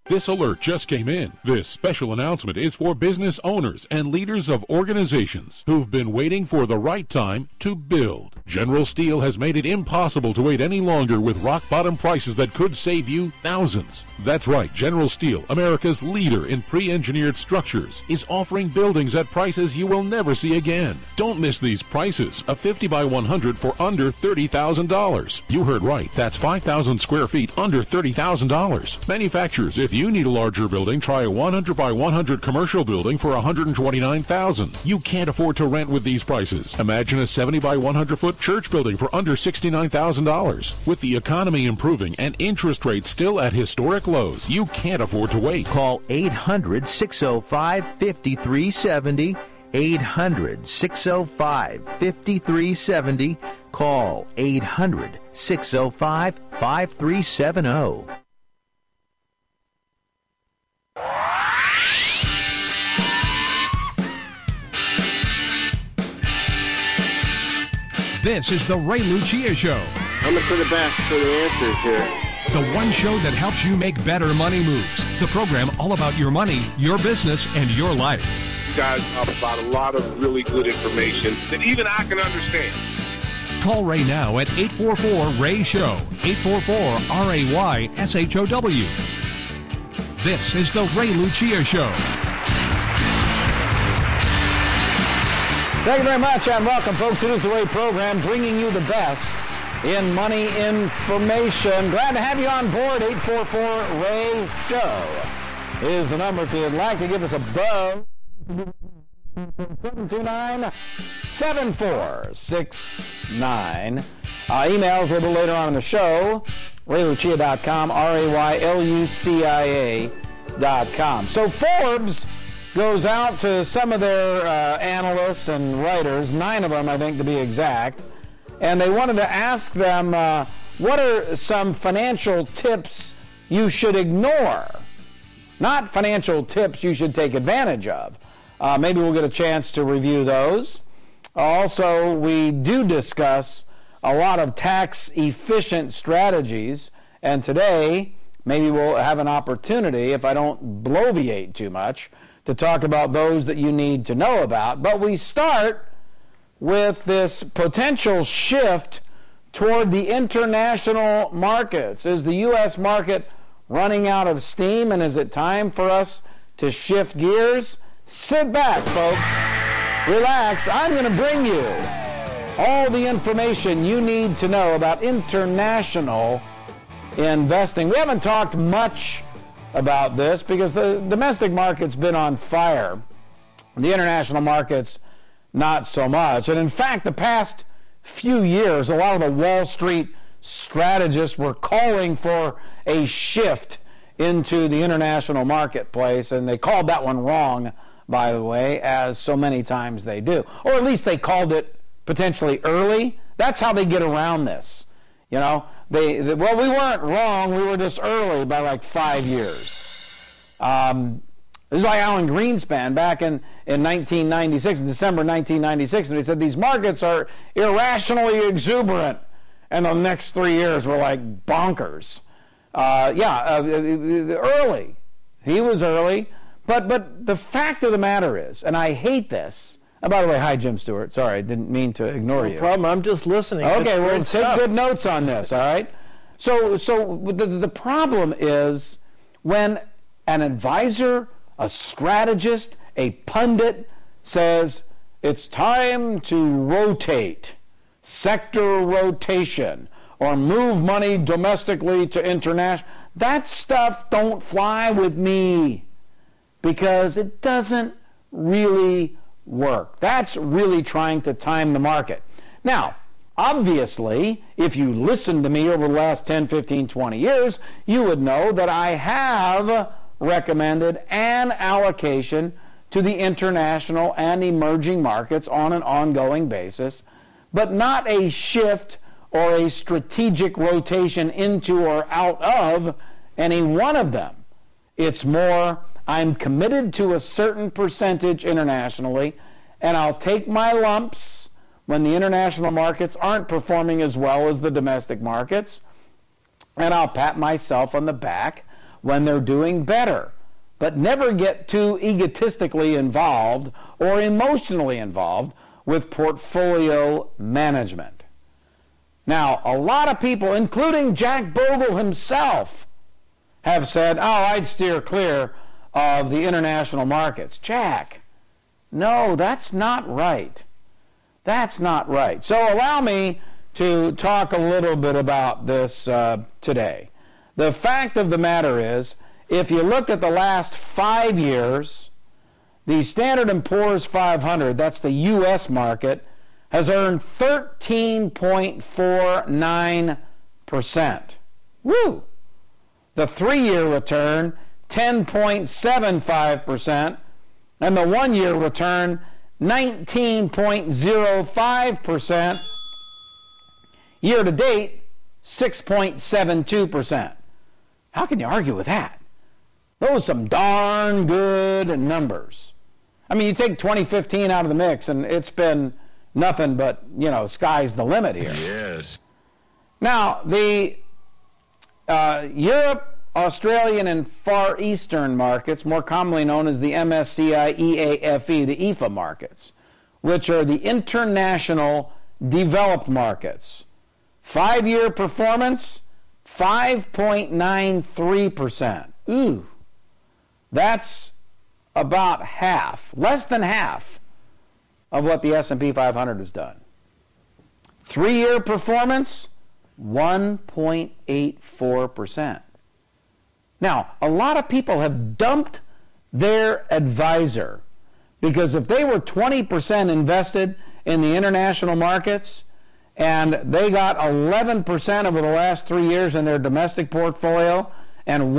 This alert just came in. This special announcement is for business owners and leaders of organizations who've been waiting for the right time to build. General Steel has made it impossible to wait any longer with rock-bottom prices that could save you thousands. That's right, General Steel, America's leader in pre-engineered structures, is offering buildings at prices you will never see again. Don't miss these prices. A 50 by 100 for under $30,000. You heard right. That's 5,000 square feet under $30,000. Manufacturers, if you need a larger building, try a 100 by 100 commercial building for $129,000. You can't afford to rent with these prices. Imagine a 70 by 100 foot church building for under $69,000. With the economy improving and interest rates still at historic lows, you can't afford to wait. Call 800-605-5370. 800-605-5370. Call 800-605-5370. This is the Ray Lucia Show. I'm going to turn it back for the answers here. The one show that helps you make better money moves. The program all about your money, your business, and your life. You guys talk about a lot of really good information that even I can understand. Call Ray now at 844-RAY-SHOW, 844-RAY-SHOW. This is the Ray Lucia Show. Thank you very much, and welcome, folks. It is the Ray program, bringing you the best in money information. Glad to have you on board. 844-RAY-SHOW is the number if you'd like to give us a buzz. 729-7469. Emails a little later on in the show. RayLucia.com, RayLucia.com. So Forbes goes out to some of their analysts and writers, 9 of them, I think, to be exact, and they wanted to ask them, what are some financial tips you should ignore? Not financial tips you should take advantage of. Maybe we'll get a chance to review those. Also, we do discuss a lot of tax-efficient strategies, and today, maybe we'll have an opportunity, if I don't bloviate too much, to talk about those that you need to know about. But we start with this potential shift toward the international markets. Is the U.S. market running out of steam, and is it time for us to shift gears? Sit back, folks. Relax. I'm going to bring you all the information you need to know about international investing. We haven't talked much about this because the domestic market's been on fire. The international market's not so much. And in fact, the past few years, a lot of the Wall Street strategists were calling for a shift into the international marketplace, and they called that one wrong, by the way, as so many times they do. Or at least they called it potentially early. That's how they get around this. You know, well, we weren't wrong. We were just early by like 5 years. This is like Alan Greenspan back in 1996, in December 1996, and he said these markets are irrationally exuberant, and the next 3 years were like bonkers. Early. He was early, but the fact of the matter is, and I hate this. And by the way, hi, Jim Stewart. Sorry, I didn't mean to ignore you. No problem. I'm just listening. Okay, well, take good notes on this, all right? So the problem is when an advisor, a strategist, a pundit says it's time to rotate, sector rotation, or move money domestically to international, that stuff don't fly with me because it doesn't really work. That's really trying to time the market. Now, obviously, if you listened to me over the last 10, 15, 20 years, you would know that I have recommended an allocation to the international and emerging markets on an ongoing basis, but not a shift or a strategic rotation into or out of any one of them. It's more, I'm committed to a certain percentage internationally, and I'll take my lumps when the international markets aren't performing as well as the domestic markets, and I'll pat myself on the back when they're doing better. But never get too egotistically involved or emotionally involved with portfolio management. Now, a lot of people, including Jack Bogle himself, have said, oh, I'd steer clear of the international markets. Jack, no, that's not right. That's not right. So allow me to talk a little bit about this today. The fact of the matter is, if you look at the last 5 years, the Standard & Poor's 500, that's the U.S. market, has earned 13.49%. Woo! The 3-year return, 10.75%, and the 1-year return, 19.05%. Year to date, 6.72%. How can you argue with that? Those are some darn good numbers. I mean, you take 2015 out of the mix, and it's been nothing but, sky's the limit here. Yes. Now, the Europe, Australian, and Far Eastern markets, more commonly known as the MSCI EAFE, the EFA markets, which are the international developed markets. 5-year performance, 5.93%. Ooh, that's about half, less than half of what the S&P 500 has done. 3-year performance, 1.84%. Now, a lot of people have dumped their advisor because if they were 20% invested in the international markets and they got 11% over the last 3 years in their domestic portfolio and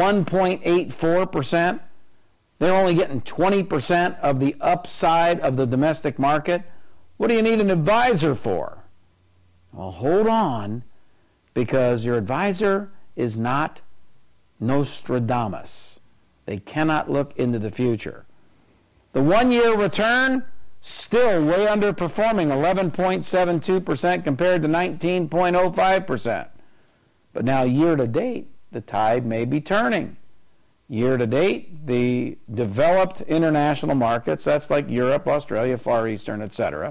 1.84%, they're only getting 20% of the upside of the domestic market. What do you need an advisor for? Well, hold on, because your advisor is not Nostradamus. They cannot look into the future. The 1-year return, still way underperforming, 11.72% compared to 19.05%. But now year to date, the tide may be turning. Year to date, the developed international markets, that's like Europe, Australia, Far Eastern, etc.,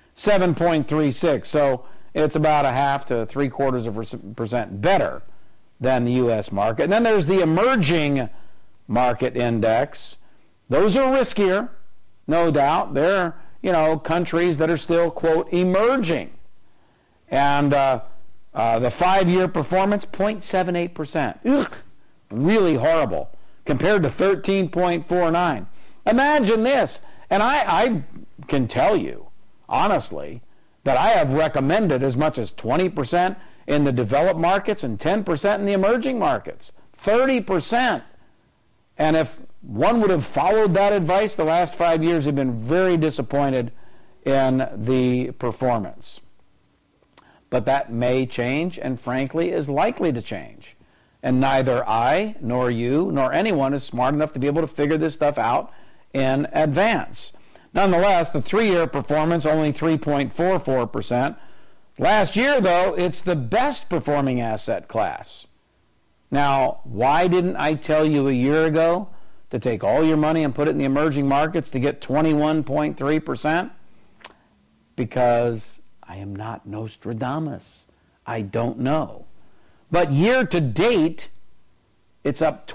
7.36. So it's about 0.5 to 0.75% better than the U.S. market. And then there's the emerging market index. Those are riskier, no doubt. They're, countries that are still, quote, emerging. And the 5-year performance, 0.78%. Ugh, really horrible compared to 13.49. Imagine this. And I can tell you, honestly, that I have recommended as much as 20% in the developed markets and 10% in the emerging markets. 30%. And if one would have followed that advice the last 5 years, they've been very disappointed in the performance. But that may change, and frankly is likely to change. And neither I, nor you, nor anyone is smart enough to be able to figure this stuff out in advance. Nonetheless, the 3-year performance, only 3.44%. Last year, though, it's the best performing asset class. Now, why didn't I tell you a year ago to take all your money and put it in the emerging markets to get 21.3%? Because I am not Nostradamus. I don't know. But year to date, it's up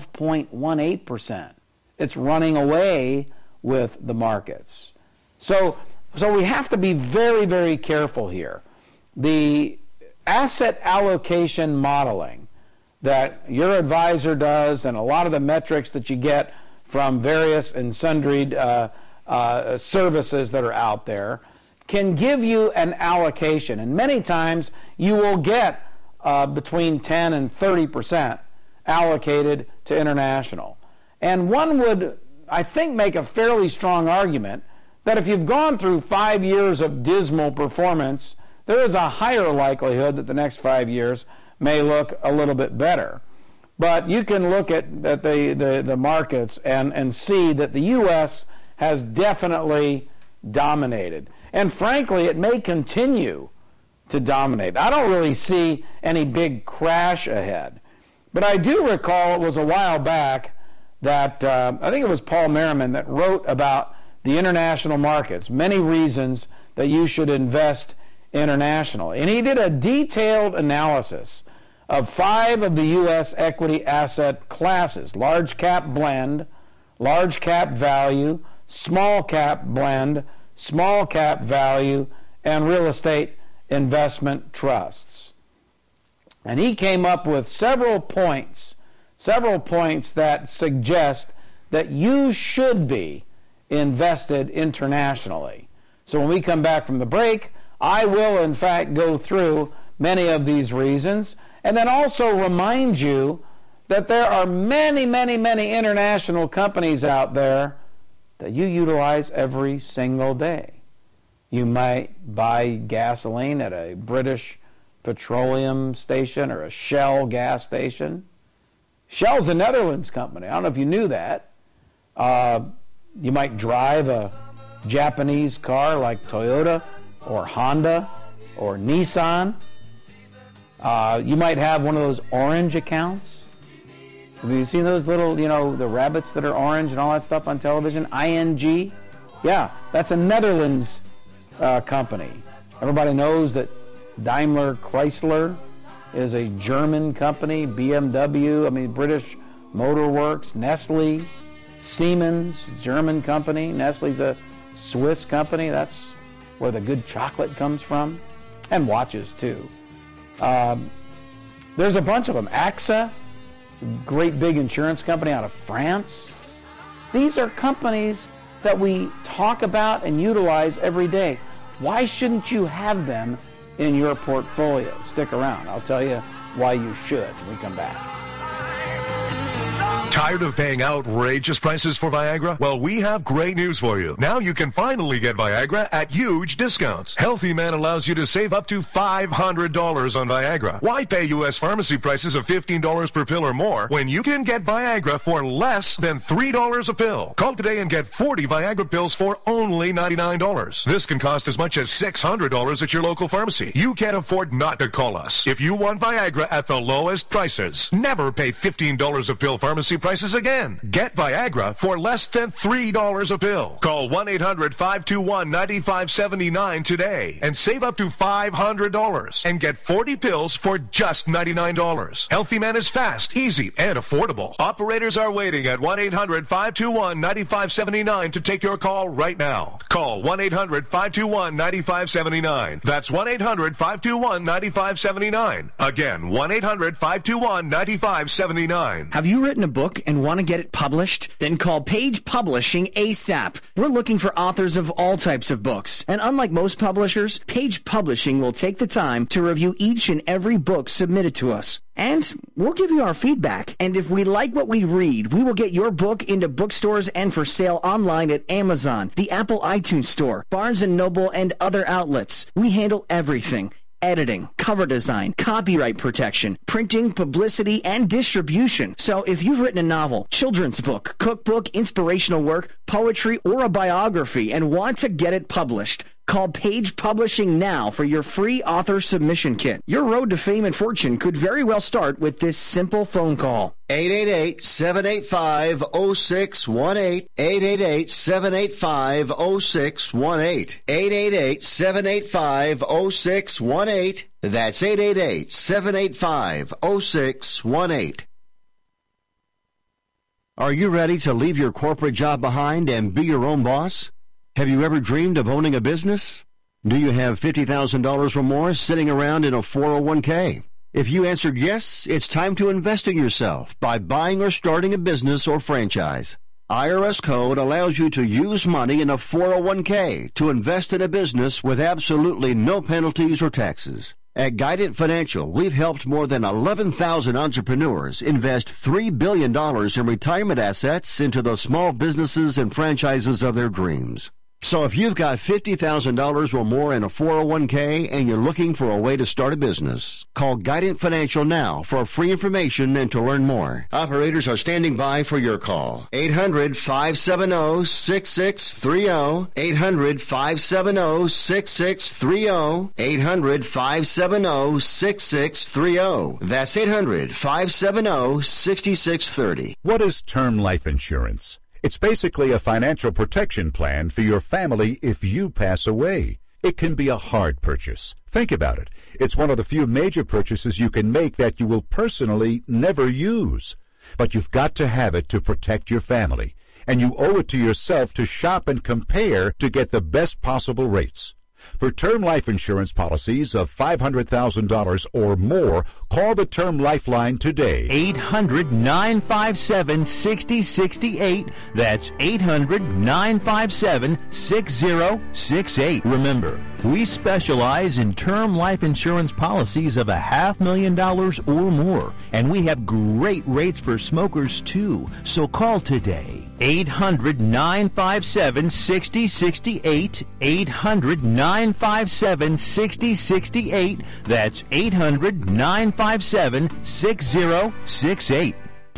12.18%. It's running away with the markets. So we have to be very, very careful here. The asset allocation modeling that your advisor does and a lot of the metrics that you get from various and sundry services that are out there can give you an allocation. And many times you will get between 10 and 30% allocated to international. And one would, I think, make a fairly strong argument that if you've gone through 5 years of dismal performance, there is a higher likelihood that the next 5 years may look a little bit better. But you can look at the markets and see that the U.S. has definitely dominated. And frankly, it may continue to dominate. I don't really see any big crash ahead. But I do recall it was a while back that I think it was Paul Merriman that wrote about the international markets, many reasons that you should invest internationally. And he did a detailed analysis of 5 of the U.S. equity asset classes: large cap blend, large cap value, small cap blend, small cap value, and real estate investment trusts. And he came up with several points that suggest that you should be invested internationally. So when we come back from the break, I will in fact go through many of these reasons, and then also remind you that there are many, many, many international companies out there that you utilize every single day. You might buy gasoline at a British petroleum station or a Shell gas station. Shell's a Netherlands company. I don't know if you knew that. You might drive a Japanese car like Toyota or Honda or Nissan. You might have one of those orange accounts. Have you seen those little, the rabbits that are orange and all that stuff on television? ING? Yeah, that's a Netherlands company. Everybody knows that Daimler Chrysler is a German company. BMW, British Motor Works, Nestle, Siemens, German company. Nestle's a Swiss company. That's where the good chocolate comes from. And watches, too. There's a bunch of them. AXA, great big insurance company out of France. These are companies that we talk about and utilize every day. Why shouldn't you have them in your portfolio? Stick around. I'll tell you why you should when we come back. Tired of paying outrageous prices for Viagra? Well, we have great news for you. Now you can finally get Viagra at huge discounts. Healthy Man allows you to save up to $500 on Viagra. Why pay U.S. pharmacy prices of $15 per pill or more when you can get Viagra for less than $3 a pill? Call today and get 40 Viagra pills for only $99. This can cost as much as $600 at your local pharmacy. You can't afford not to call us. If you want Viagra at the lowest prices, never pay $15 a pill pharmacy prices again. Get Viagra for less than $3 a pill. Call 1-800-521-9579 today and save up to $500 and get 40 pills for just $99. Healthy Man is fast, easy, and affordable. Operators are waiting at 1-800-521-9579 to take your call right now. Call 1-800-521-9579. That's 1-800-521-9579. Again, 1-800-521-9579. Have you written a book and want to get it published? Then call Page Publishing ASAP. We're looking for authors of all types of books. And unlike most publishers, Page Publishing will take the time to review each and every book submitted to us. And we'll give you our feedback. And if we like what we read, we will get your book into bookstores and for sale online at Amazon, the Apple iTunes Store, Barnes & Noble, and other outlets. We handle everything. Editing, cover design, copyright protection, printing, publicity, and distribution. So if you've written a novel, children's book, cookbook, inspirational work, poetry, or a biography and want to get it published, call Page Publishing now for your free author submission kit. Your road to fame and fortune could very well start with this simple phone call. 888-785-0618. 888-785-0618. 888-785-0618. That's 888-785-0618. Are you ready to leave your corporate job behind and be your own boss? Have you ever dreamed of owning a business? Do you have $50,000 or more sitting around in a 401k? If you answered yes, it's time to invest in yourself by buying or starting a business or franchise. IRS code allows you to use money in a 401k to invest in a business with absolutely no penalties or taxes. At Guidant Financial, we've helped more than 11,000 entrepreneurs invest $3 billion in retirement assets into the small businesses and franchises of their dreams. So if you've got $50,000 or more in a 401k and you're looking for a way to start a business, call Guidant Financial now for free information and to learn more. Operators are standing by for your call. 800-570-6630. 800-570-6630. 800-570-6630. That's 800-570-6630. What is term life insurance? It's basically a financial protection plan for your family if you pass away. It can be a hard purchase. Think about it. It's one of the few major purchases you can make that you will personally never use. But you've got to have it to protect your family. And you owe it to yourself to shop and compare to get the best possible rates. For term life insurance policies of $500,000 or more, call the Term Lifeline today. 800-957-6068. That's 800-957-6068. Remember, we specialize in term life insurance policies of $500,000 or more, and we have great rates for smokers too. So call today. 800-957-6068. 800-957-6068. That's 800-957-6068.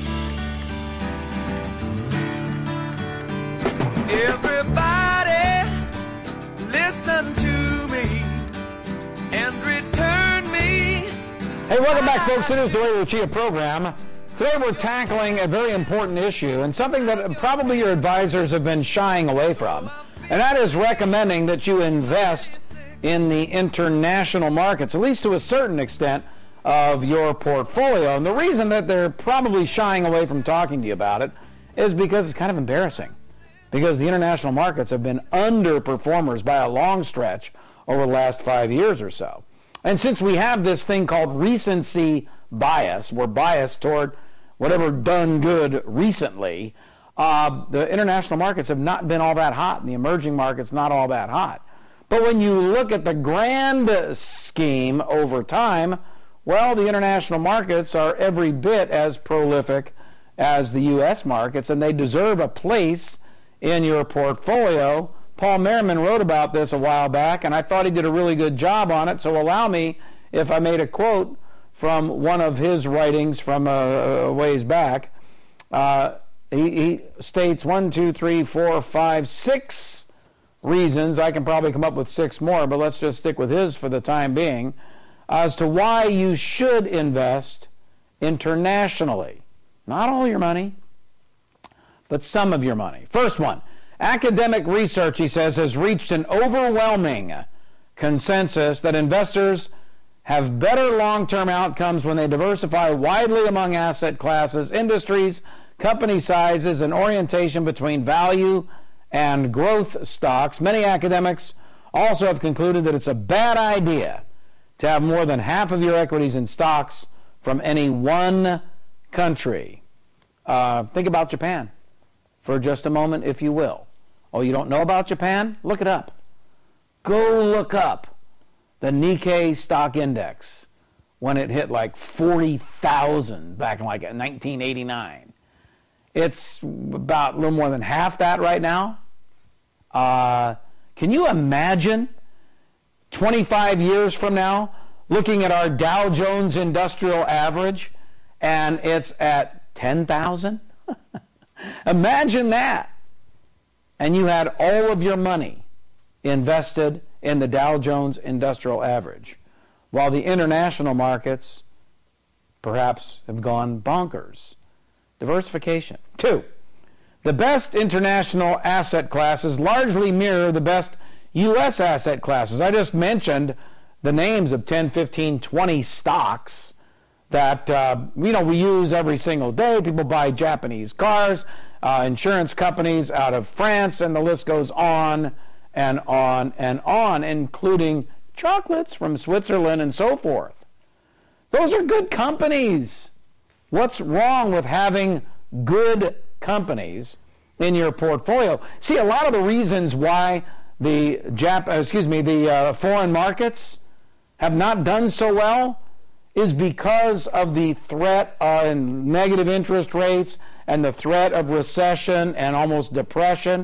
Everybody, listen to me and return me. Hey, welcome back, folks. It is the Ray Lucia program. Today we're tackling a very important issue and something that probably your advisors have been shying away from, and that is recommending that you invest in the international markets, at least to a certain extent, of your portfolio. And the reason that they're probably shying away from talking to you about it is because it's kind of embarrassing, because the international markets have been underperformers by a long stretch over the last 5 years or so. And since we have this thing called recency bias, we're biased toward whatever done good recently, the international markets have not been all that hot, and the emerging markets not all that hot. But when you look at the grand scheme over time, well, the international markets are every bit as prolific as the U.S. markets, and they deserve a place in your portfolio. Paul Merriman wrote about this a while back, and I thought he did a really good job on it, so allow me, if I made a quote from one of his writings from a ways back. He states 6 reasons. I can probably come up with 6 more, but let's just stick with his for the time being, as to why you should invest internationally. Not all your money, but some of your money. First one, academic research, he says, has reached an overwhelming consensus that investors have better long-term outcomes when they diversify widely among asset classes, industries, company sizes, and orientation between value and growth stocks. Many academics also have concluded that it's a bad idea to have more than half of your equities in stocks from any one country. Think about Japan for just a moment, if you will. Oh, you don't know about Japan? Look it up. Go look up the Nikkei stock index when it hit like 40,000 back in like 1989. It's about a little more than half that right now. Can you imagine 25 years from now looking at our Dow Jones Industrial Average and it's at 10,000? Imagine that. And you had all of your money invested in the Dow Jones Industrial Average, while the international markets perhaps have gone bonkers. Diversification. 2, the best international asset classes largely mirror the best U.S. asset classes. I just mentioned the names of 10, 15, 20 stocks that we use every single day. People buy Japanese cars, insurance companies out of France, and the list goes on and on and on, including chocolates from Switzerland and so forth. Those are good companies. What's wrong with having good companies in your portfolio? See, a lot of the reasons why the foreign markets have not done so well is because of the threat and negative interest rates and the threat of recession and almost depression.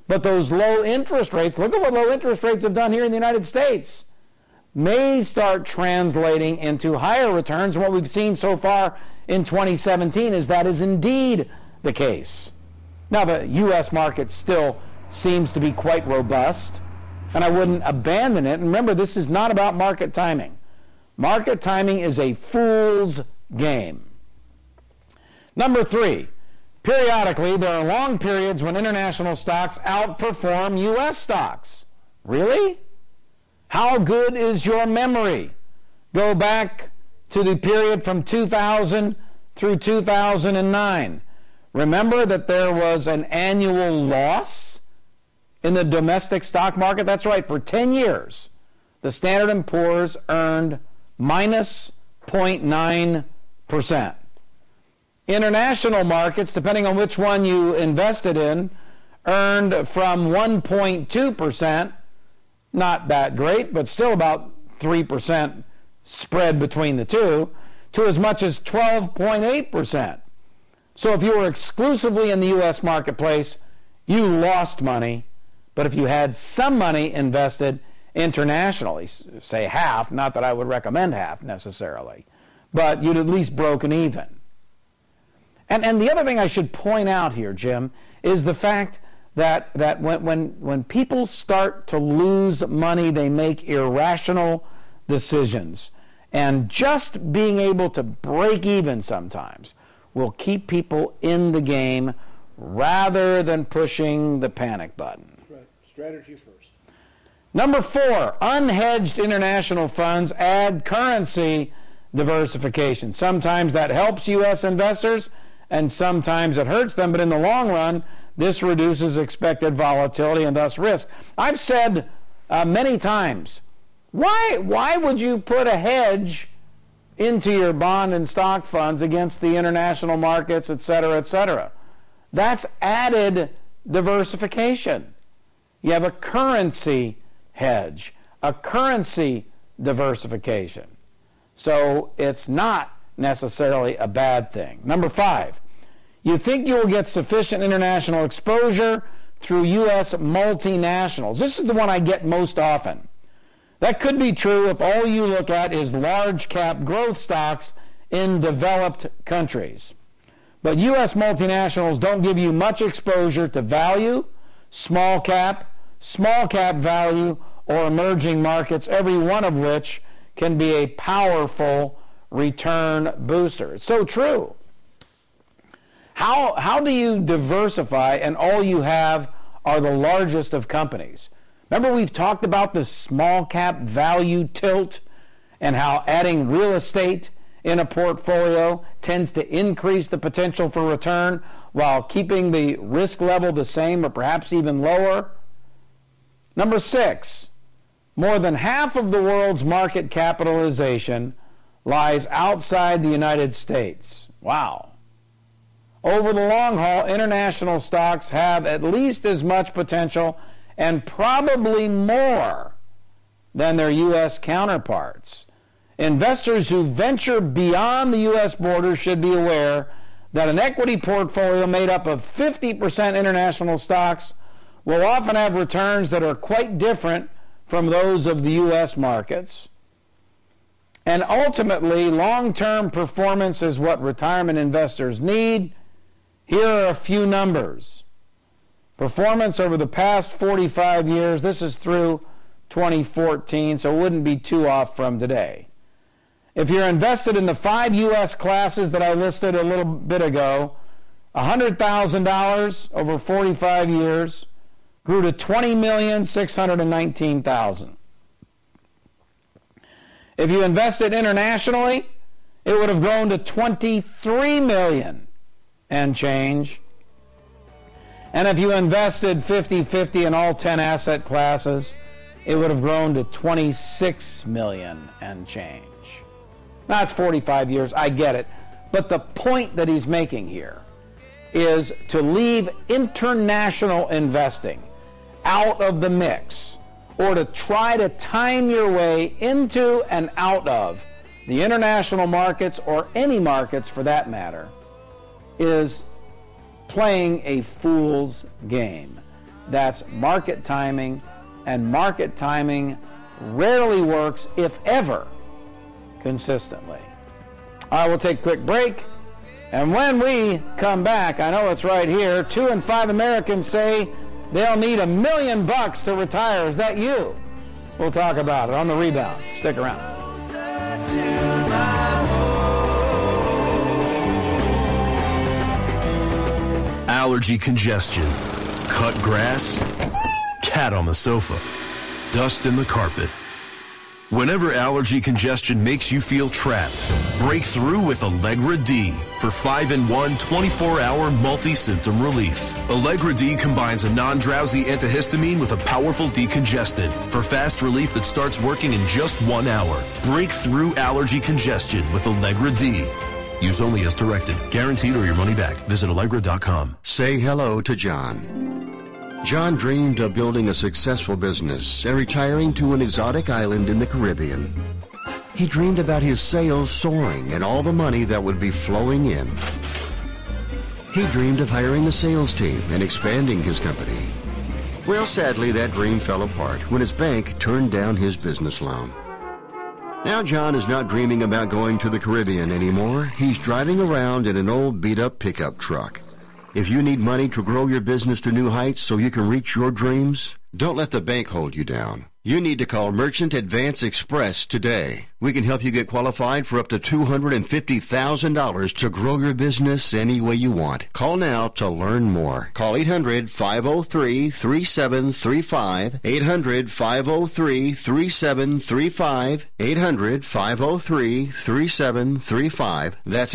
But those low interest rates, look at what low interest rates have done here in the United States, may start translating into higher returns. What we've seen so far in 2017 is that is indeed the case. Now, the U.S. market still seems to be quite robust, and I wouldn't abandon it. And remember, this is not about market timing. Market timing is a fool's game. Number 3, periodically there are long periods when international stocks outperform U.S. stocks. Really? How good is your memory? Go back to the period from 2000 through 2009. Remember that there was an annual loss in the domestic stock market? That's right, for 10 years, the Standard & Poor's earned minus 0.9%. International markets, depending on which one you invested in, earned from 1.2%, not that great, but still about 3% spread between the two, to as much as 12.8%. So if you were exclusively in the U.S. marketplace, you lost money. But if you had some money invested internationally, say half, not that I would recommend half necessarily, but you'd at least broken even. And the other thing I should point out here, Jim, is the fact that when people start to lose money, they make irrational decisions. And just being able to break even sometimes will keep people in the game rather than pushing the panic button. Right. Strategy first. Number 4, unhedged international funds add currency diversification. Sometimes that helps U.S. investors, and sometimes it hurts them, but in the long run, this reduces expected volatility and thus risk. I've said many times, why would you put a hedge into your bond and stock funds against the international markets, et cetera, et cetera? That's added diversification. You have a currency hedge, a currency diversification. So it's not necessarily a bad thing. Number 5, you think you will get sufficient international exposure through U.S. multinationals. This is the one I get most often. That could be true if all you look at is large cap growth stocks in developed countries. But U.S. multinationals don't give you much exposure to value, small cap value, or emerging markets, every one of which can be a powerful return booster. It's so true. How do you diversify and all you have are the largest of companies? Remember we've talked about the small cap value tilt and how adding real estate in a portfolio tends to increase the potential for return while keeping the risk level the same or perhaps even lower. Number 6, more than half of the world's market capitalization lies outside the United States. Wow. Over the long haul, international stocks have at least as much potential and probably more than their U.S. counterparts. Investors who venture beyond the U.S. border should be aware that an equity portfolio made up of 50% international stocks will often have returns that are quite different from those of the U.S. markets. And ultimately, long-term performance is what retirement investors need. Here are a few numbers. Performance over the past 45 years, this is through 2014, so it wouldn't be too off from today. If you're invested in the 5 U.S. classes that I listed a little bit ago, $100,000 over 45 years grew to $20,619,000. If you invested internationally, it would have grown to $23 million and change. And if you invested 50-50 in all 10 asset classes, it would have grown to $26 million and change. Now, it's 45 years, I get it. But the point that he's making here is to leave international investing out of the mix, or to try to time your way into and out of the international markets, or any markets for that matter, is playing a fool's game. That's market timing, and market timing rarely works, if ever, consistently. I will take a quick break, and when we come back, I know it's right here, 2 in 5 Americans say they'll need $1 million to retire. Is that you? We'll talk about it on the rebound. Stick around. Allergy congestion. Cut grass. Cat on the sofa. Dust in the carpet. Whenever allergy congestion makes you feel trapped, break through with Allegra D for 5-in-1 24-hour multi-symptom relief. Allegra D combines a non-drowsy antihistamine with a powerful decongestant for fast relief that starts working in just 1 hour. Break through allergy congestion with Allegra D. Use only as directed. Guaranteed or your money back. Visit Allegra.com. Say hello to John. John dreamed of building a successful business and retiring to an exotic island in the Caribbean. He dreamed about his sales soaring and all the money that would be flowing in. He dreamed of hiring a sales team and expanding his company. Well, sadly, that dream fell apart when his bank turned down his business loan. Now John is not dreaming about going to the Caribbean anymore. He's driving around in an old beat-up pickup truck. If you need money to grow your business to new heights so you can reach your dreams, don't let the bank hold you down. You need to call Merchant Advance Express today. We can help you get qualified for up to $250,000 to grow your business any way you want. Call now to learn more. Call 800-503-3735, 800-503-3735, 800-503-3735. That's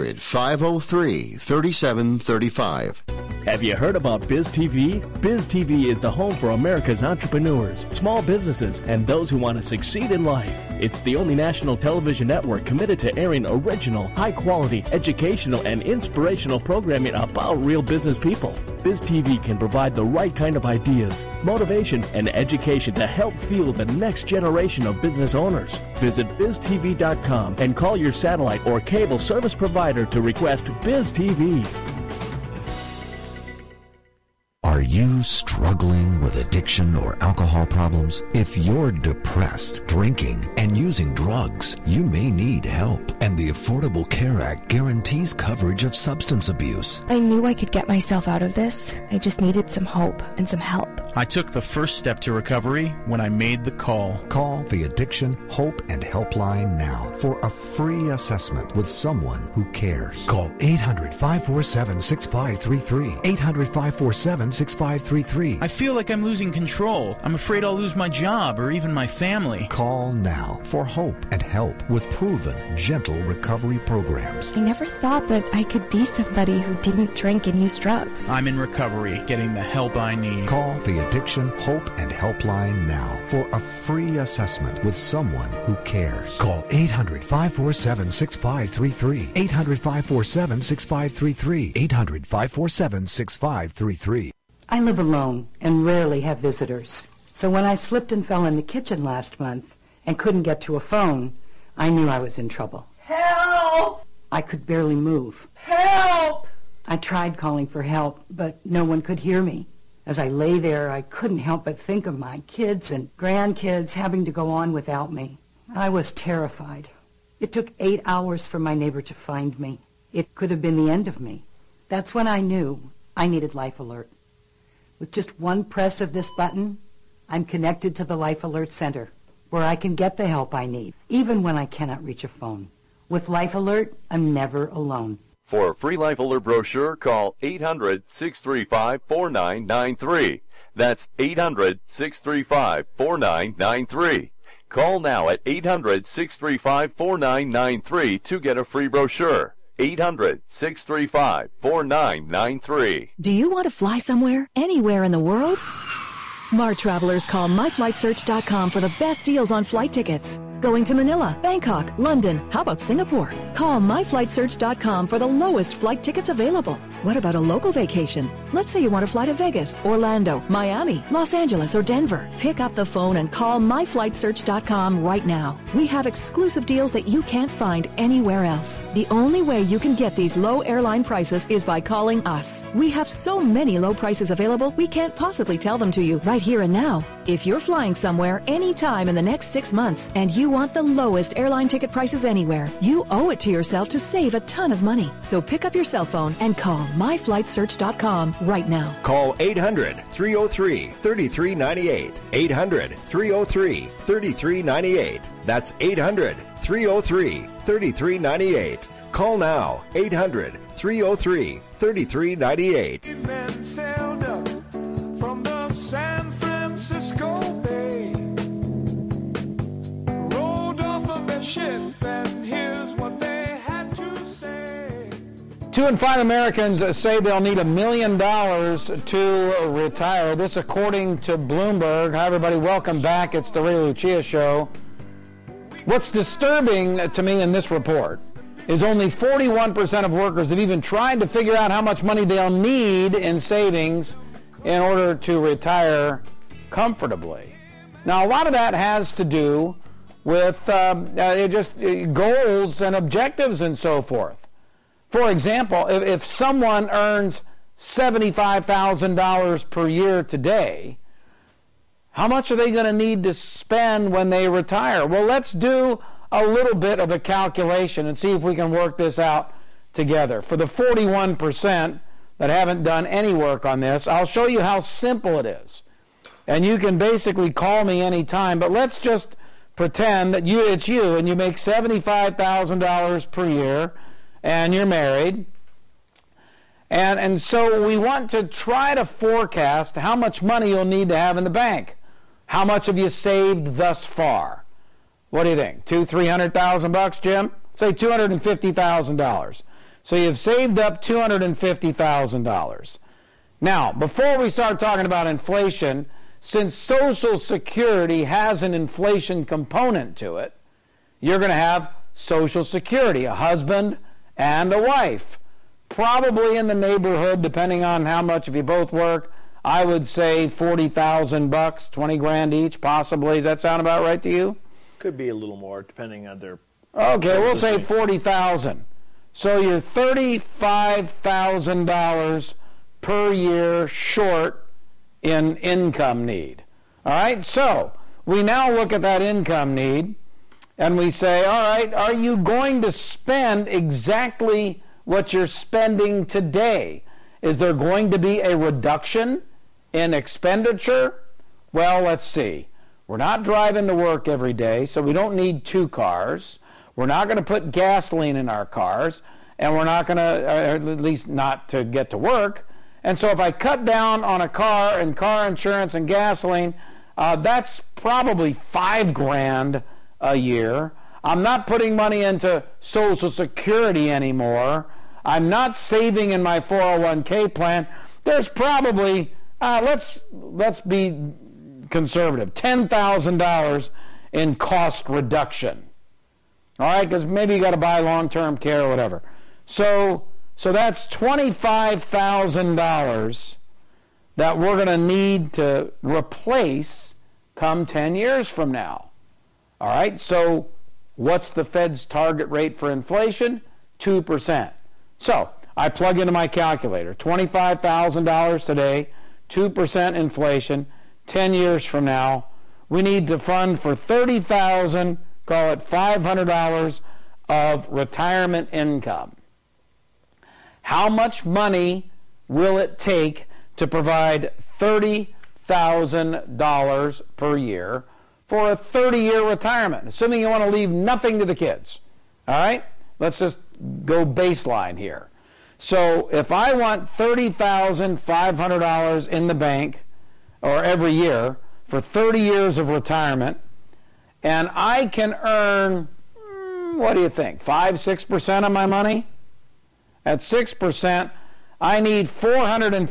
800-503-3735. Have you heard about BizTV? BizTV is the home for America's entrepreneurs, small businesses, and those who want to succeed in life. It's the only national television network committed to airing original, high-quality, educational, and inspirational programming about real business people. BizTV can provide the right kind of ideas, motivation, and education to help fuel the next generation of business owners. Visit BizTV.com and call your satellite or cable service provider to request BizTV. Are you struggling with addiction or alcohol problems? If you're depressed, drinking, and using drugs, you may need help. And the Affordable Care Act guarantees coverage of substance abuse. I knew I could get myself out of this. I just needed some hope and some help. I took the first step to recovery when I made the call. Call the Addiction, Hope, and Helpline now for a free assessment with someone who cares. Call 800-547-6533. 800-547-6533. I feel like I'm losing control. I'm afraid I'll lose my job or even my family. Call now for hope and help with proven, gentle recovery programs. I never thought that I could be somebody who didn't drink and use drugs. I'm in recovery, getting the help I need. Call the Addiction, Hope, and Helpline now for a free assessment with someone who cares. Call 800-547-6533. 800-547-6533. 800-547-6533. I live alone and rarely have visitors. So when I slipped and fell in the kitchen last month and couldn't get to a phone, I knew I was in trouble. Help! I could barely move. Help! I tried calling for help, but no one could hear me. As I lay there, I couldn't help but think of my kids and grandkids having to go on without me. I was terrified. It took 8 hours for my neighbor to find me. It could have been the end of me. That's when I knew I needed Life Alert. With just one press of this button, I'm connected to the Life Alert Center, where I can get the help I need, even when I cannot reach a phone. With Life Alert, I'm never alone. For a free Life Alert brochure, call 800-635-4993. That's 800-635-4993. Call now at 800-635-4993 to get a free brochure. 800-635-4993. Do you want to fly somewhere, anywhere in the world? Smart travelers call myflightsearch.com for the best deals on flight tickets. Going to Manila, Bangkok, London, how about Singapore? Call myflightsearch.com for the lowest flight tickets available. What about a local vacation? Let's say you want to fly to Vegas, Orlando, Miami, Los Angeles, or Denver. Pick up the phone and call myflightsearch.com right now. We have exclusive deals that you can't find anywhere else. The only way you can get these low airline prices is by calling us. We have so many low prices available, we can't possibly tell them to you right here and now. If you're flying somewhere anytime in the next 6 months and you want the lowest airline ticket prices anywhere, you owe it to yourself to save a ton of money. So pick up your cell phone and call myflightsearch.com right now. Call 800-303-3398. 800-303-3398. That's 800-303-3398. Call now. 800-303-3398. Men sailed up from the San Francisco Bay, rolled off of their ship, and here's what they had to say. 2 in 5 Americans say they'll need $1 million to retire. This according to Bloomberg. Hi, everybody. Welcome back. It's the Ray Lucia Show. What's disturbing to me in this report is only 41% of workers have even tried to figure out how much money they'll need in savings in order to retire comfortably. Now, a lot of that has to do with just goals and objectives and so forth. For example, if someone earns $75,000 per year today, how much are they going to need to spend when they retire? Well, let's do a little bit of a calculation and see if we can work this out together. For the 41% that haven't done any work on this, I'll show you how simple it is. And you can basically call me anytime, but let's just pretend that it's you and you make $75,000 per year and you're married. And so we want to try to forecast how much money you'll need to have in the bank. How much have you saved thus far? What do you think? $300,000, Jim? Say $250,000. So you've saved up $250,000. Now, before we start talking about inflation, since Social Security has an inflation component to it, you're going to have Social Security, a husband and a wife. Probably in the neighborhood, depending on how much, if you both work, I would say $40,000, $20,000 each, possibly. Does that sound about right to you? Could be a little more, depending on their... Okay, we'll say $40,000. So you're $35,000 per year short in income need. All right, so we now look at that income need, and we say, all right, are you going to spend exactly what you're spending today? Is there going to be a reduction in expenditure? Well, let's see. We're not driving to work every day, so we don't need 2 cars. We're not going to put gasoline in our cars, and we're not going to, at least not to get to work. And so if I cut down on a car and car insurance and gasoline, that's probably $5,000 a year. I'm not putting money into Social Security anymore. I'm not saving in my 401k plan. There's probably, let's be conservative, $10,000 in cost reduction. All right, because maybe you got to buy long-term care or whatever. So that's $25,000 that we're going to need to replace come 10 years from now. All right, so what's the Fed's target rate for inflation? 2%. So I plug into my calculator, $25,000 today, 2% inflation, 10 years from now, we need to fund for $30,000, call it $500 of retirement income. How much money will it take to provide $30,000 per year for a 30-year retirement, assuming you want to leave nothing to the kids? All right? Let's just go baseline here. So if I want $30,500 in the bank, or every year, for 30 years of retirement, and I can earn, what do you think, 5-6% of my money? At 6%, I need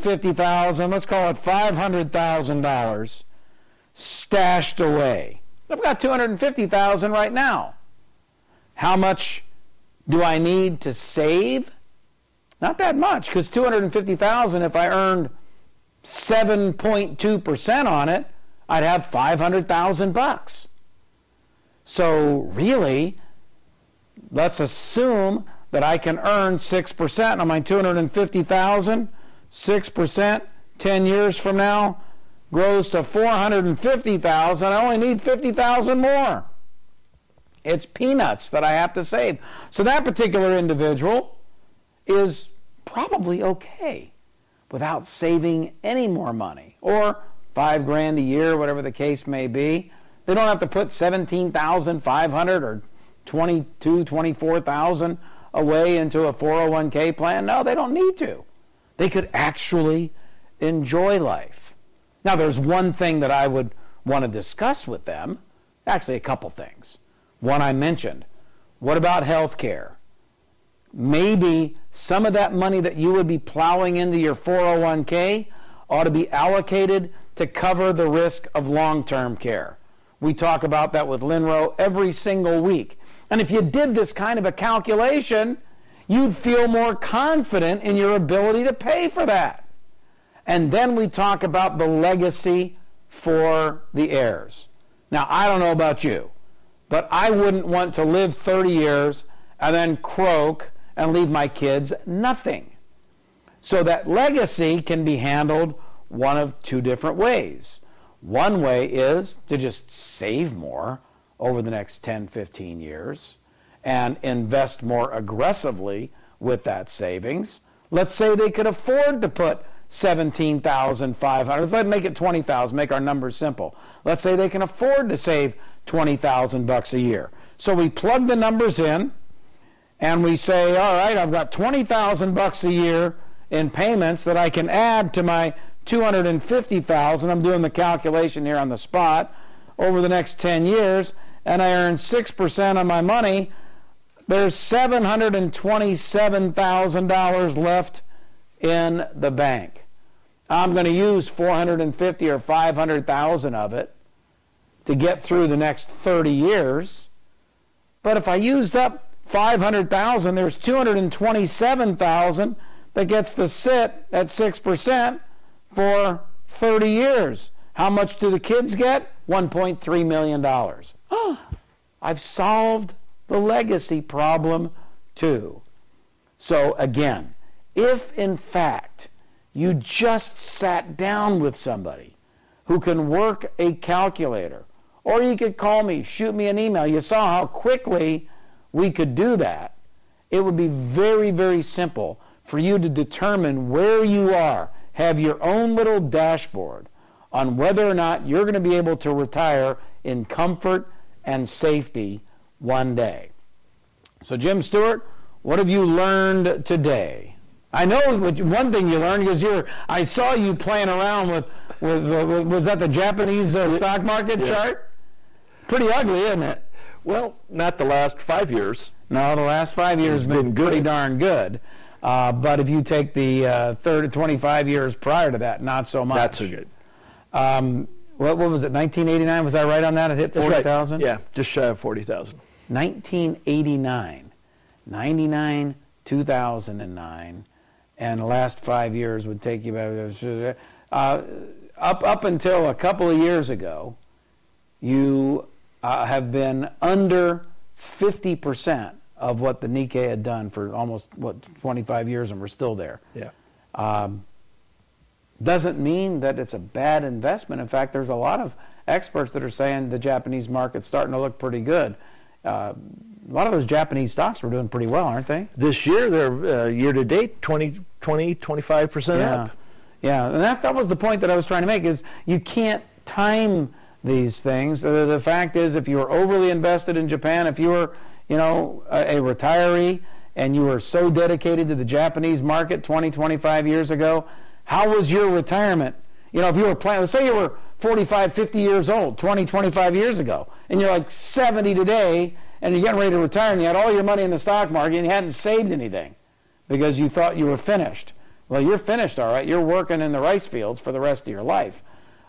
$450,000, let's call it $500,000, stashed away. I've got $250,000 right now. How much do I need to save? Not that much, because $250,000, if I earned 7.2% on it, I'd have $500,000. So really, let's assume that I can earn 6% on my $250,000. 6%, 10 years from now, grows to $450,000. I only need $50,000 more. It's peanuts that I have to save. So that particular individual is probably okay without saving any more money, or $5,000 a year, whatever the case may be. They don't have to put $17,500 or $22,000, $24,000 away into a 401k plan. No, they don't need to. They could actually enjoy life. Now, there's one thing that I would want to discuss with them. Actually, a couple things. One I mentioned. What about health care? Maybe some of that money that you would be plowing into your 401k ought to be allocated to cover the risk of long-term care. We talk about that with Linro every single week. And if you did this kind of a calculation, you'd feel more confident in your ability to pay for that. And then we talk about the legacy for the heirs. Now, I don't know about you, but I wouldn't want to live 30 years and then croak and leave my kids nothing. So that legacy can be handled one of two different ways. One way is to just save more over the next 10, 15 years and invest more aggressively with that savings. Let's say they could afford to put $17,500. Let's make it $20,000, make our numbers simple. Let's say they can afford to save $20,000 a year. So we plug the numbers in and we say, all right, I've got $20,000 a year in payments that I can add to my $250,000. I'm doing the calculation here on the spot over the next 10 years, and I earn 6% on my money. There's $727,000 left in the bank. I'm going to use $450,000 or $500,000 of it to get through the next 30 years. But if I used up $500,000, there's $227,000 that gets to sit at 6% for 30 years. How much do the kids get? $1.3 million. Oh, I've solved the legacy problem too. So again, if in fact you just sat down with somebody who can work a calculator, or you could call me, shoot me an email. You saw how quickly we could do that. It would be very, very simple for you to determine where you are, have your own little dashboard on whether or not you're going to be able to retire in comfort and safety one day. So Jim Stewart, what have you learned today? I know one thing you learned because I saw you playing around with was that the Japanese stock market chart? Pretty ugly, isn't it? Well, not the last 5 years. No, the last 5 years has been pretty darn good. But if you take the 25 years prior to that, not so much. Not so good. What was it, 1989? Was I right on that? It hit 40,000? Right. Yeah, just shy of 40,000. 1989, 99, 2009, and the last 5 years would take you up until a couple of years ago, you have been under 50% of what the Nikkei had done for almost 25 years, and we're still there. Yeah. Doesn't mean that it's a bad investment. In fact, there's a lot of experts that are saying the Japanese market's starting to look pretty good. A lot of those Japanese stocks were doing pretty well, aren't they? This year, they're year-to-date 25% up. Yeah, and that was the point that I was trying to make, is you can't time these things. The fact is, if you were overly invested in Japan, if you were, a retiree, and you were so dedicated to the Japanese market 25 years ago, how was your retirement? If you were planning, let's say you were 45, 50 years old 25 years ago, and you're like 70 today, and you're getting ready to retire, and you had all your money in the stock market, and you hadn't saved anything because you thought you were finished. Well, you're finished, all right. You're working in the rice fields for the rest of your life.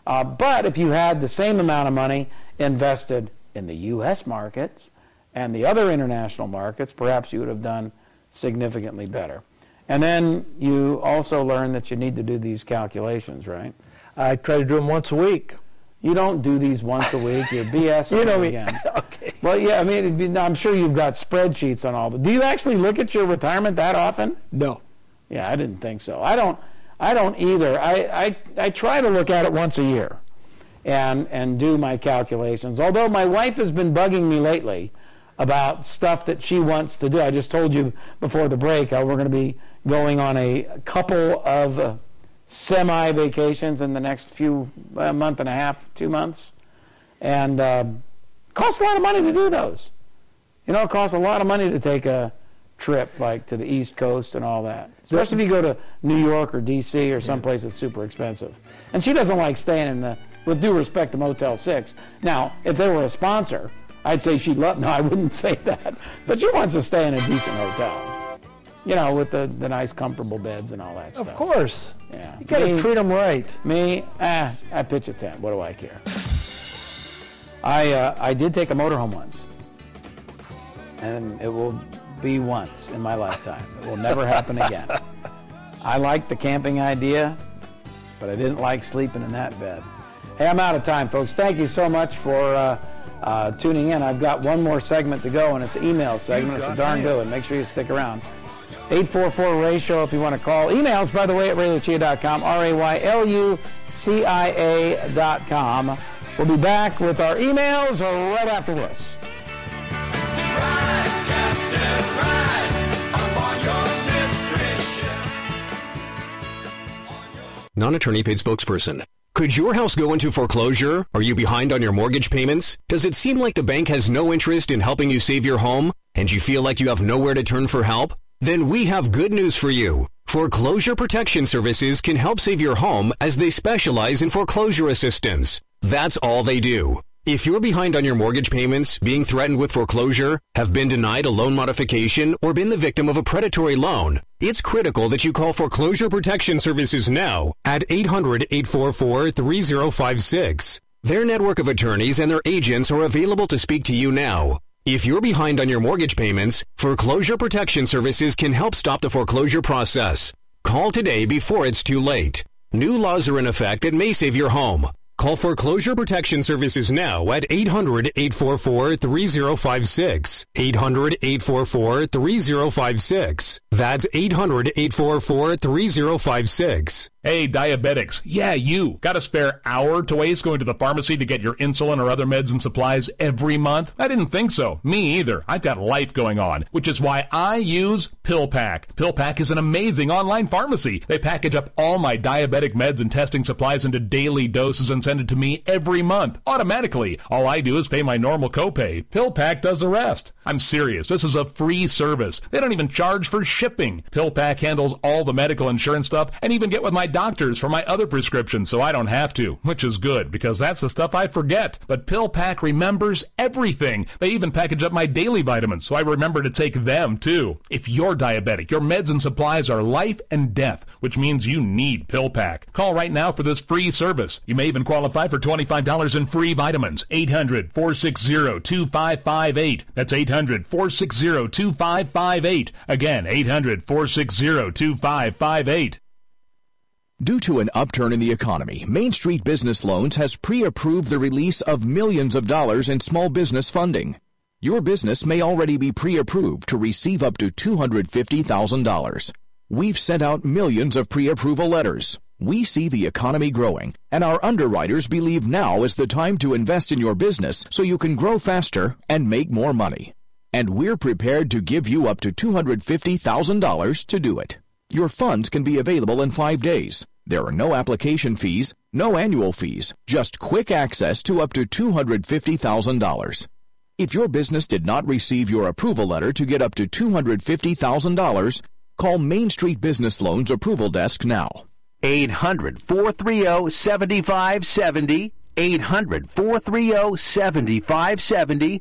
But if you had the same amount of money invested in the U.S. markets and the other international markets, perhaps you would have done significantly better. And then you also learn that you need to do these calculations, right? I try to do them once a week. You don't do these once a week. You're BSing again. Okay. Well, yeah, I mean, I'm sure you've got spreadsheets on all of it. Do you actually look at your retirement that often? No. Yeah, I didn't think so. I don't either. I try to look at it once a year and do my calculations. Although my wife has been bugging me lately about stuff that she wants to do. I just told you before the break we're going to be going on a couple of semi-vacations in the next few month and a half, 2 months. And costs a lot of money to do those. You know, it costs a lot of money to take a trip like to the East Coast and all that. Especially if you go to New York or D.C. or someplace that's super expensive. And she doesn't like staying in the, with due respect to Motel 6. Now, if they were a sponsor, I'd say she'd love, no, I wouldn't say that. But she wants to stay in a decent hotel. You know, with the nice, comfortable beds and all that stuff. Of course. Yeah. You got to treat them right. Me, I pitch a tent. What do I care? I did take a motorhome once. And it will be once in my lifetime. It will never happen again. I liked the camping idea, but I didn't like sleeping in that bed. Hey, I'm out of time, folks. Thank you so much for tuning in. I've got one more segment to go, and it's an email segment. It's a darn good one. Make sure you stick around. 844-RAY-SHOW if you want to call. Emails, by the way, at raylucia.com, RAYLUCIA.com. We'll be back with our emails right after this. Non-attorney paid spokesperson. Could your house go into foreclosure? Are you behind on your mortgage payments? Does it seem like the bank has no interest in helping you save your home? And you feel like you have nowhere to turn for help? Then we have good news for you. Foreclosure Protection Services can help save your home as they specialize in foreclosure assistance. That's all they do. If you're behind on your mortgage payments, being threatened with foreclosure, have been denied a loan modification, or been the victim of a predatory loan, it's critical that you call Foreclosure Protection Services now at 800-844-3056. Their network of attorneys and their agents are available to speak to you now. If you're behind on your mortgage payments, Foreclosure Protection Services can help stop the foreclosure process. Call today before it's too late. New laws are in effect that may save your home. Call Foreclosure Protection Services now at 800-844-3056. 800-844-3056. That's 800-844-3056. Hey, diabetics. Yeah, you. Got a spare hour to waste going to the pharmacy to get your insulin or other meds and supplies every month? I didn't think so. Me either. I've got life going on, which is why I use PillPack. PillPack is an amazing online pharmacy. They package up all my diabetic meds and testing supplies into daily doses and send it to me every month, automatically. All I do is pay my normal copay. PillPack does the rest. I'm serious. This is a free service. They don't even charge for shipping. PillPack handles all the medical insurance stuff and even get with my doctors for my other prescriptions so I don't have to, which is good because that's the stuff I forget. But PillPack remembers everything. They even package up my daily vitamins so I remember to take them too. If you're diabetic, your meds and supplies are life and death, which means you need PillPack. Call right now for this free service. You may even qualify for $25 in free vitamins. 800-460-2558. That's 800-460-2558. Again, 800-460-2558. Due to an upturn in the economy, Main Street Business Loans has pre-approved the release of millions of dollars in small business funding. Your business may already be pre-approved to receive up to $250,000. We've sent out millions of pre-approval letters. We see the economy growing, and our underwriters believe now is the time to invest in your business so you can grow faster and make more money. And we're prepared to give you up to $250,000 to do it. Your funds can be available in 5 days. There are no application fees, no annual fees, just quick access to up to $250,000. If your business did not receive your approval letter to get up to $250,000, call Main Street Business Loans Approval Desk now. 800-430-7570. 800-430-7570.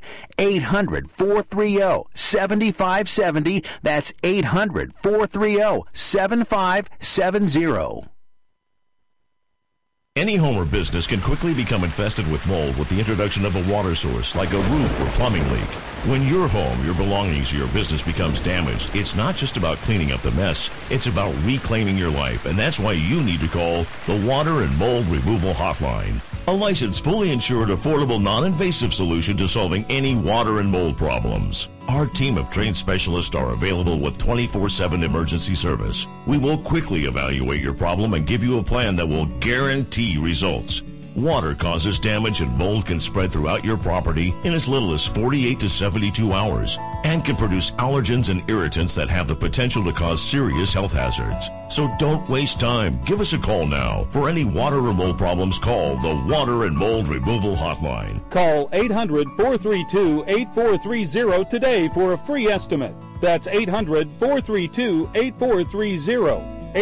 800-430-7570. That's 800-430-7570. Any home or business can quickly become infested with mold with the introduction of a water source, like a roof or plumbing leak. When your home, your belongings, or your business becomes damaged, it's not just about cleaning up the mess, it's about reclaiming your life, and that's why you need to call the Water and Mold Removal Hotline. A licensed, fully insured, affordable, non-invasive solution to solving any water and mold problems. Our team of trained specialists are available with 24/7 emergency service. We will quickly evaluate your problem and give you a plan that will guarantee results. Water causes damage and mold can spread throughout your property in as little as 48 to 72 hours and can produce allergens and irritants that have the potential to cause serious health hazards. So don't waste time. Give us a call now. For any water or mold problems, call the Water and Mold Removal Hotline. Call 800-432-8430 today for a free estimate. That's 800-432-8430.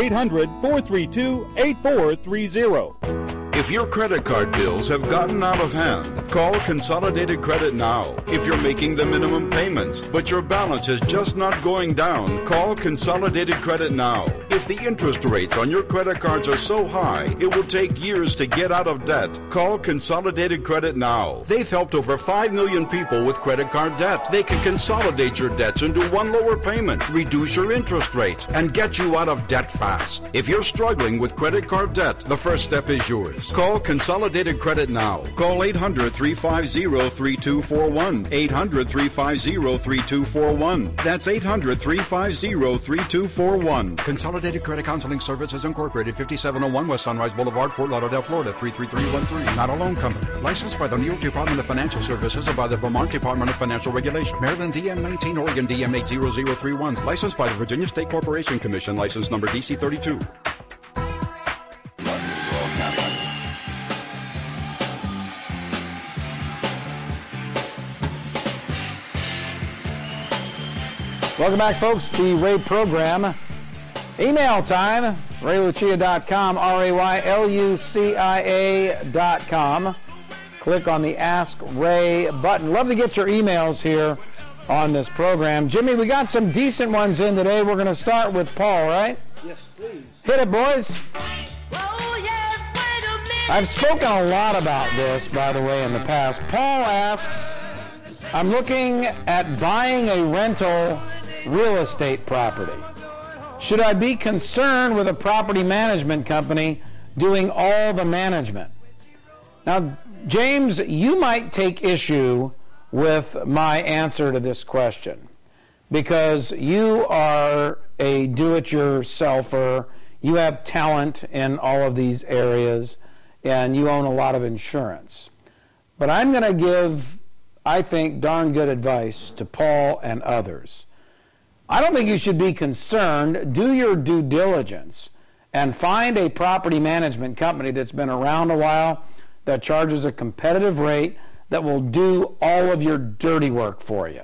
800-432-8430. If your credit card bills have gotten out of hand, call Consolidated Credit now. If you're making the minimum payments, but your balance is just not going down, call Consolidated Credit now. If the interest rates on your credit cards are so high, it will take years to get out of debt, call Consolidated Credit now. They've helped over 5 million people with credit card debt. They can consolidate your debts into one lower payment, reduce your interest rates, and get you out of debt fast. If you're struggling with credit card debt, the first step is yours. Call Consolidated Credit now. Call 800-350-3241. 800-350-3241. That's 800-350-3241. Consolidated Credit Counseling Services Incorporated, 5701 West Sunrise Boulevard, Fort Lauderdale, Florida, 33313. Not a loan company. Licensed by the New York Department of Financial Services and by the Vermont Department of Financial Regulation. Maryland DM 19, Oregon DM 80031. Licensed by the Virginia State Corporation Commission. License number DC 32. Welcome back, folks, to the Ray program. Email time, RayLucia.com, RayLucia.com. Click on the Ask Ray button. Love to get your emails here on this program. Jimmy, we got some decent ones in today. We're going to start with Paul, right? Yes, please. Hit it, boys. I've spoken a lot about this, by the way, in the past. Paul asks, I'm looking at buying a rental real estate property. Should I be concerned with a property management company doing all the management? Now, James, you might take issue with my answer to this question because you are a do-it-yourselfer. You have talent in all of these areas, and you own a lot of insurance. But I'm going to give, I think, darn good advice to Paul and others. I don't think you should be concerned. Do your due diligence and find a property management company that's been around a while, that charges a competitive rate, that will do all of your dirty work for you.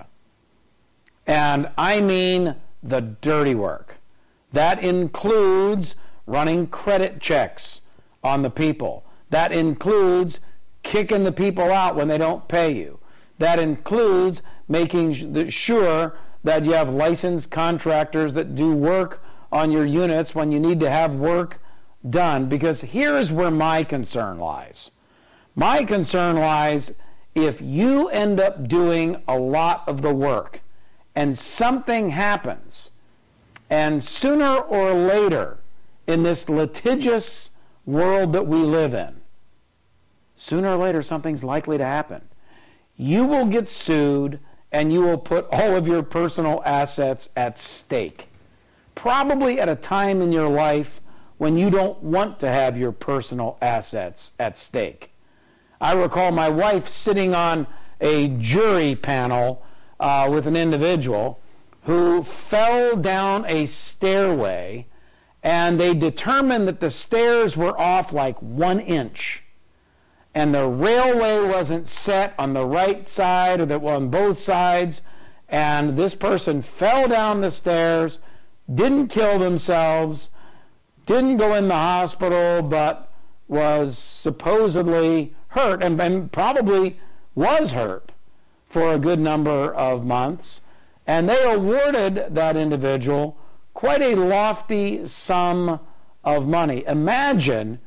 And I mean the dirty work. That includes running credit checks on the people. That includes kicking the people out when they don't pay you. That includes making sure that you have licensed contractors that do work on your units when you need to have work done. Because here is where my concern lies. My concern lies if you end up doing a lot of the work and something happens, and sooner or later in this litigious world that we live in, sooner or later something's likely to happen. You will get sued and you will put all of your personal assets at stake. Probably at a time in your life when you don't want to have your personal assets at stake. I recall my wife sitting on a jury panel with an individual who fell down a stairway, and they determined that the stairs were off like 1 inch. And the railway wasn't set on the right side or on both sides, and this person fell down the stairs, didn't kill themselves, didn't go in the hospital, but was supposedly hurt, and probably was hurt for a good number of months. And they awarded that individual quite a lofty sum of money. Imagine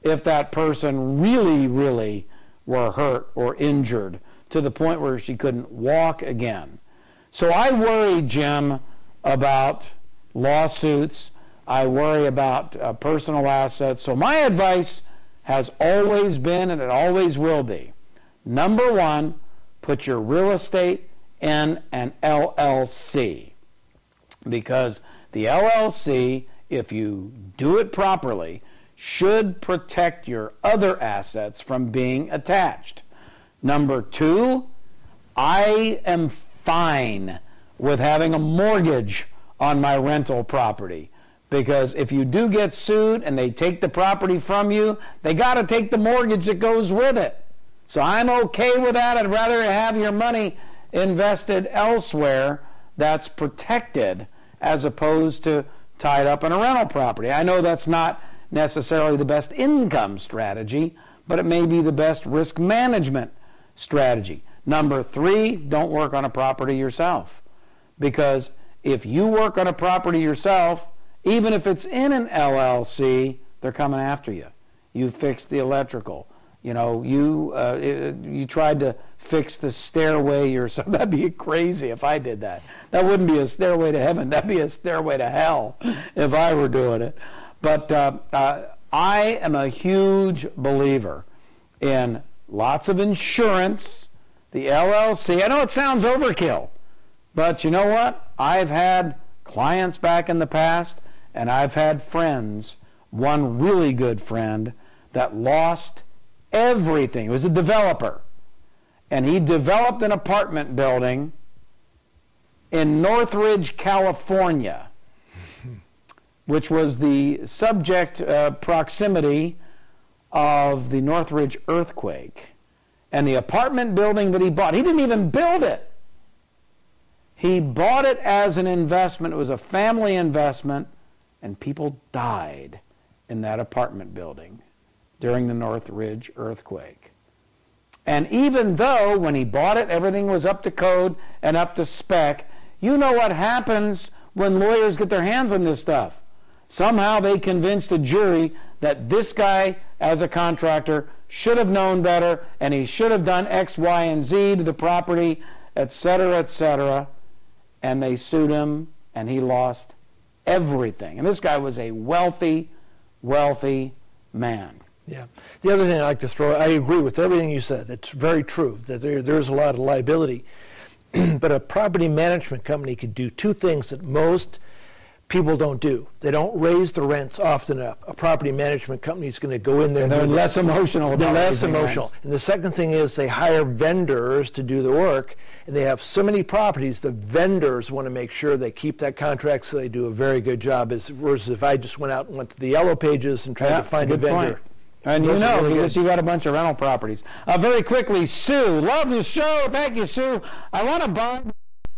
if that person really, really were hurt or injured to the point where she couldn't walk again. So I worry, Jim, about lawsuits. I worry about personal assets. So my advice has always been, and it always will be, number one, put your real estate in an LLC. Because the LLC, if you do it properly, should protect your other assets from being attached. Number two, I am fine with having a mortgage on my rental property, because if you do get sued and they take the property from you, they got to take the mortgage that goes with it. So I'm okay with that. I'd rather have your money invested elsewhere that's protected as opposed to tied up in a rental property. I know that's not necessarily the best income strategy, but it may be the best risk management strategy. Number three, don't work on a property yourself. Because if you work on a property yourself, even if it's in an LLC, they're coming after you. You fixed the electrical. You know, you tried to fix the stairway yourself. That'd be crazy if I did that. That wouldn't be a stairway to heaven. That'd be a stairway to hell if I were doing it. But I am a huge believer in lots of insurance, the LLC. I know it sounds overkill, but you know what? I've had clients back in the past, and I've had friends, one really good friend, that lost everything. He was a developer, and he developed an apartment building in Northridge, California, which was the subject proximity of the Northridge earthquake. And the apartment building that he bought, he didn't even build it. He bought it as an investment. It was a family investment, and people died in that apartment building during the Northridge earthquake. And even though when he bought it, everything was up to code and up to spec, you know what happens when lawyers get their hands on this stuff. Somehow they convinced a jury that this guy, as a contractor, should have known better, and he should have done X, Y, and Z to the property, etc., and they sued him, and he lost everything. And this guy was a wealthy, wealthy man. Yeah. The other thing I'd like to throw, I agree with everything you said. It's very true that there's a lot of liability. But a property management company could do two things that most people don't do. They don't raise the rents often enough. A property management company is going to go in there and they're less emotional. They're less emotional. And the second thing is they hire vendors to do the work, and they have so many properties, the vendors want to make sure they keep that contract so they do a very good job, versus if I just went out and went to the Yellow Pages and tried to find a vendor. Point. And you know, because you got a bunch of rental properties. Very quickly, Sue. Love the show. Thank you, Sue. I want a bond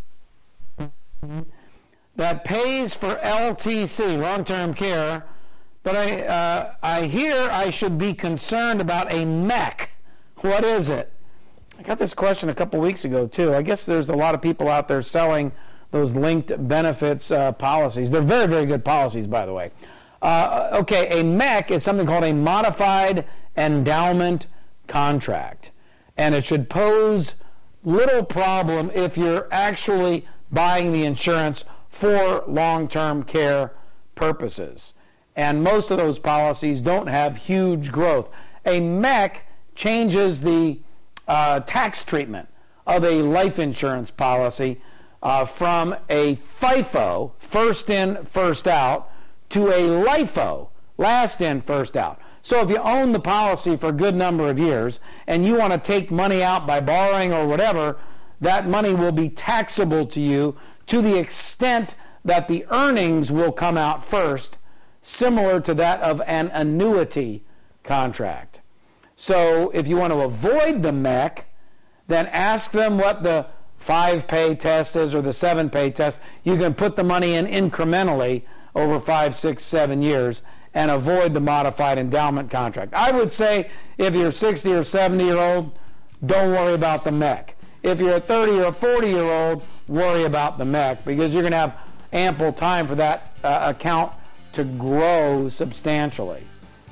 that pays for LTC, long-term care, but I hear I should be concerned about a MEC. What is it? I got this question a couple weeks ago, too. I guess there's a lot of people out there selling those linked benefits policies. They're very, very good policies, by the way. Okay, a MEC is something called a modified endowment contract, and it should pose little problem if you're actually buying the insurance for long-term care purposes. And most of those policies don't have huge growth. A MEC changes the tax treatment of a life insurance policy from a FIFO, first in, first out, to a LIFO, last in, first out. So if you own the policy for a good number of years and you want to take money out by borrowing or whatever, that money will be taxable to you to the extent that the earnings will come out first, similar to that of an annuity contract. So if you want to avoid the MEC, then ask them what the 5-pay test is or the 7-pay test. You can put the money in incrementally over 5, 6, 7 years and avoid the modified endowment contract. I would say if you're 60 or 70-year-old, don't worry about the MEC. If you're a 30 or 40-year-old, worry about the MEC, because you're going to have ample time for that account to grow substantially.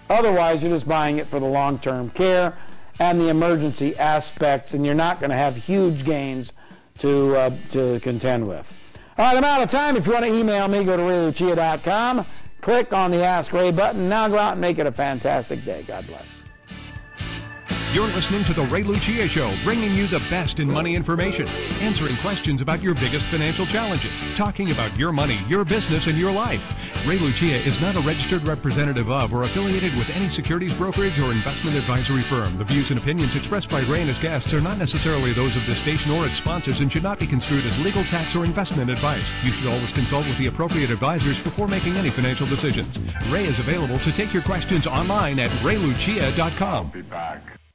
Otherwise, you're just buying it for the long-term care and the emergency aspects, and you're not going to have huge gains to contend with. All right, I'm out of time. If you want to email me, go to RayLucia.com. Click on the Ask Ray button. Now go out and make it a fantastic day. God bless. You're listening to The Ray Lucia Show, bringing you the best in money information, answering questions about your biggest financial challenges, talking about your money, your business, and your life. Ray Lucia is not a registered representative of or affiliated with any securities brokerage or investment advisory firm. The views and opinions expressed by Ray and his guests are not necessarily those of this station or its sponsors and should not be construed as legal, tax, or investment advice. You should always consult with the appropriate advisors before making any financial decisions. Ray is available to take your questions online at raylucia.com. I'll be back.